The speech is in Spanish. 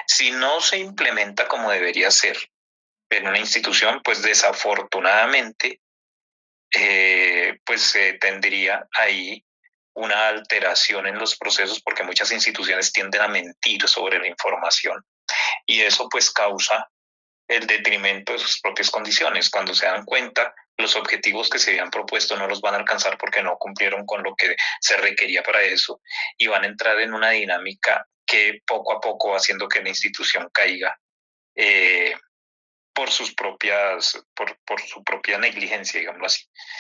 Si no se implementa como debería ser en una institución, pues desafortunadamente, pues se tendría ahí una alteración en los procesos porque muchas instituciones tienden a mentir sobre la información y eso pues causa el detrimento de sus propias condiciones. Cuando se dan cuenta, los objetivos que se habían propuesto no los van a alcanzar porque no cumplieron con lo que se requería para eso y van a entrar en una dinámica que poco a poco va haciendo que la institución caiga por sus propias, por su propia negligencia, digámoslo así.